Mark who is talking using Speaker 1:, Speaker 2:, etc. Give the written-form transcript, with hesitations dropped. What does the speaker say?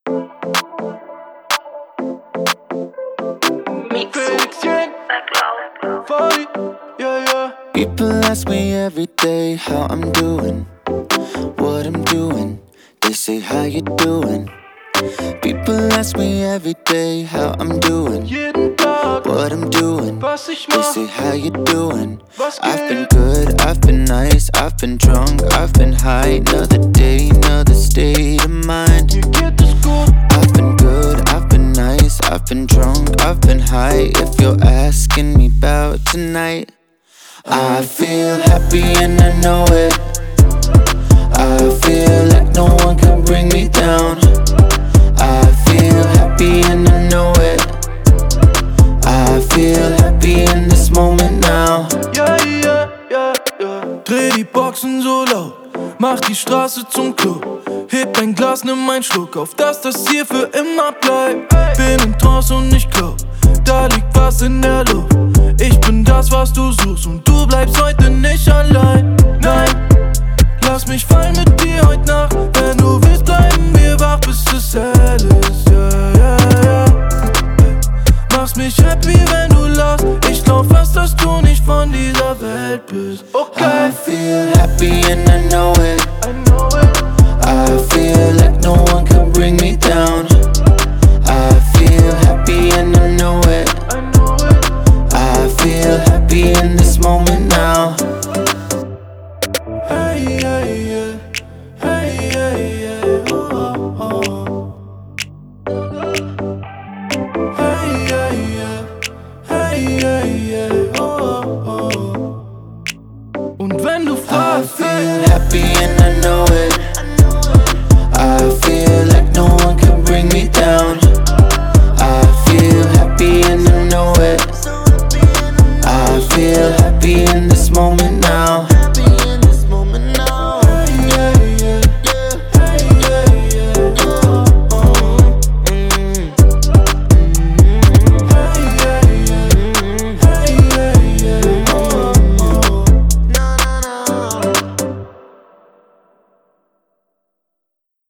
Speaker 1: People ask me every day how I'm doing, what I'm doing. They say, how you doing? People ask me every day how I'm doing, what I'm doing. They say, how you doing? I've been good, I've been nice, I've been drunk, I've been high. Another day, another state of mind. I've been good, I've been nice, I've been drunk, I've been high. If you're asking me about tonight, I feel happy and I know it. I feel like no one can bring me down. I feel happy and I know it. I feel happy in this moment now.
Speaker 2: Dreh die Boxen so laut, mach die Straße zum Club. Heb ein Glas, nimm einen Schluck, auf dass das hier für immer bleibt. Bin in Trance und ich glaub, da liegt was in der Luft. Ich bin das, was du suchst und du bleibst heute nicht allein. Nein, lass mich fallen mit dir heute Nacht. Wenn du willst, bleiben wir wach, bis es hell ist. Machst mich happy, wenn du lachst. Ich glaub fast, dass du nicht von dieser Welt bist.
Speaker 1: I feel happy and I know it. I feel like no one can bring me down. I feel happy and I know it. I feel happy in this moment now.
Speaker 2: Hey, hey, yeah. Hey, hey, yeah. Oh, oh. Hey, hey, yeah. Hey, hey, yeah. Oh, oh. Und wenn du
Speaker 1: I
Speaker 2: fragst,
Speaker 1: feel happy and I know it. I feel like no one can bring me down. I feel happy and I know it. I feel happy in this moment now.